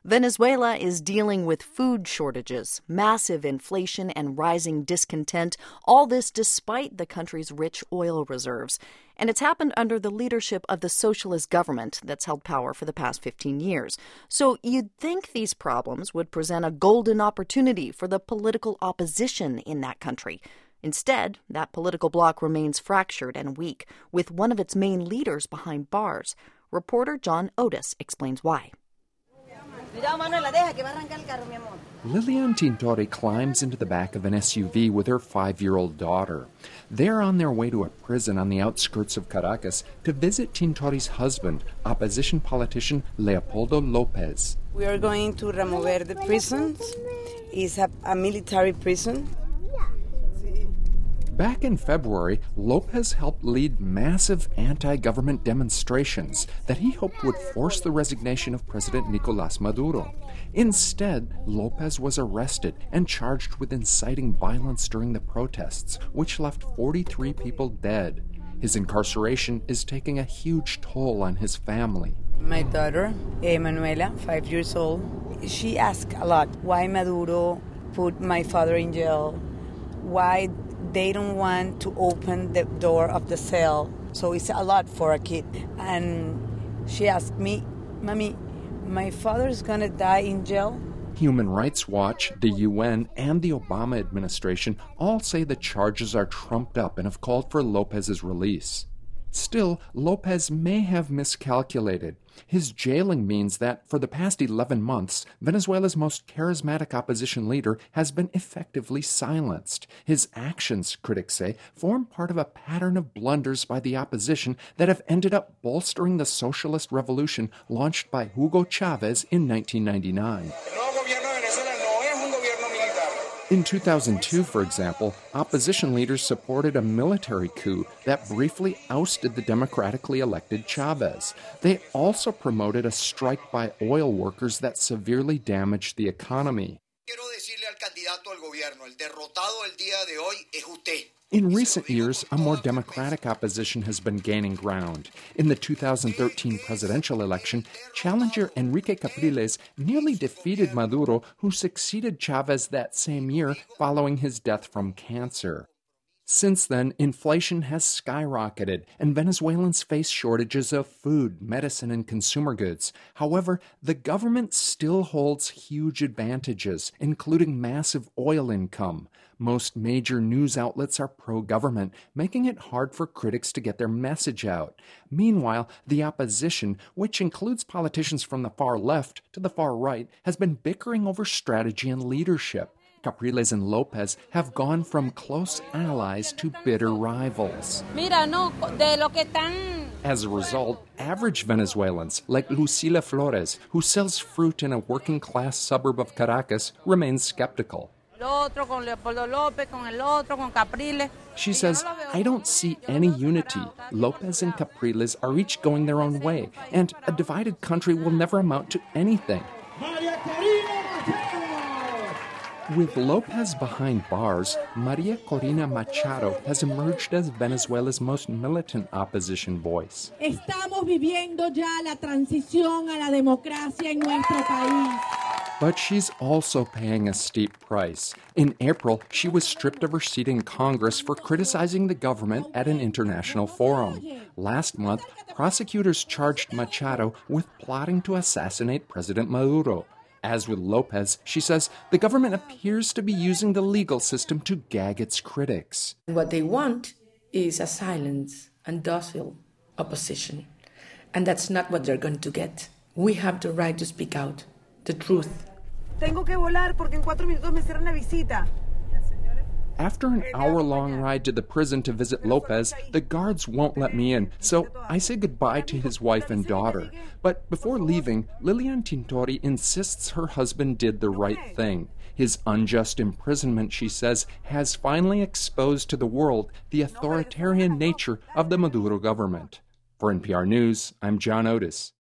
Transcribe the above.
Venezuela is dealing with food shortages, massive inflation, and rising discontent, all this despite the country's rich oil reserves. And it's happened under the leadership of the socialist government that's held power for the past 15 years. So you'd think these problems would present a golden opportunity for the political opposition in that country. Instead, that political bloc remains fractured and weak, with one of its main leaders behind bars. Reporter John Otis explains why. Lilian Tintori climbs into the back of an SUV with her 5-year-old daughter. They're on their way to a prison on the outskirts of Caracas to visit Tintori's husband, opposition politician Leopoldo Lopez. We are going to remover the prisons. It's a military prison. Back in February, Lopez helped lead massive anti-government demonstrations that he hoped would force the resignation of President Nicolás Maduro. Instead, Lopez was arrested and charged with inciting violence during the protests, which left 43 people dead. His incarceration is taking a huge toll on his family. My daughter, Manuela, 5 years old, she asked a lot, why Maduro put my father in jail? Why they don't want to open the door of the cell? So it's a lot for a kid. And she asked me, Mommy, my father's gonna die in jail? Human Rights Watch, the UN, and the Obama administration all say the charges are trumped up and have called for Lopez's release. Still, Lopez may have miscalculated. His jailing means that for the past 11 months, Venezuela's most charismatic opposition leader has been effectively silenced. His actions, critics say, form part of a pattern of blunders by the opposition that have ended up bolstering the socialist revolution launched by Hugo Chavez in 1999. In 2002, for example, opposition leaders supported a military coup that briefly ousted the democratically elected Chavez. They also promoted a strike by oil workers that severely damaged the economy. In recent years, a more democratic opposition has been gaining ground. In the 2013 presidential election, challenger Enrique Capriles nearly defeated Maduro, who succeeded Chavez that same year following his death from cancer. Since then, inflation has skyrocketed, and Venezuelans face shortages of food, medicine, and consumer goods. However, the government still holds huge advantages, including massive oil income. Most major news outlets are pro-government, making it hard for critics to get their message out. Meanwhile, the opposition, which includes politicians from the far left to the far right, has been bickering over strategy and leadership. Capriles and Lopez have gone from close allies to bitter rivals. As a result, average Venezuelans, like Lucila Flores, who sells fruit in a working-class suburb of Caracas, remain skeptical. She says, I don't see any unity. Lopez and Capriles are each going their own way, and a divided country will never amount to anything. With Lopez behind bars, Maria Corina Machado has emerged as Venezuela's most militant opposition voice. Estamos viviendo ya la transición a la democracia en nuestro país. But she's also paying a steep price. In April, she was stripped of her seat in Congress for criticizing the government at an international forum. Last month, prosecutors charged Machado with plotting to assassinate President Maduro. As with Lopez, she says the government appears to be using the legal system to gag its critics. What they want is a silent and docile opposition. And that's not what they're going to get. We have the right to speak out, the truth. Tengo que volar porque en 4 minutos me cierran la visita. After an hour-long ride to the prison to visit Lopez, the guards won't let me in, so I say goodbye to his wife and daughter. But before leaving, Lilian Tintori insists her husband did the right thing. His unjust imprisonment, she says, has finally exposed to the world the authoritarian nature of the Maduro government. For NPR News, I'm John Otis.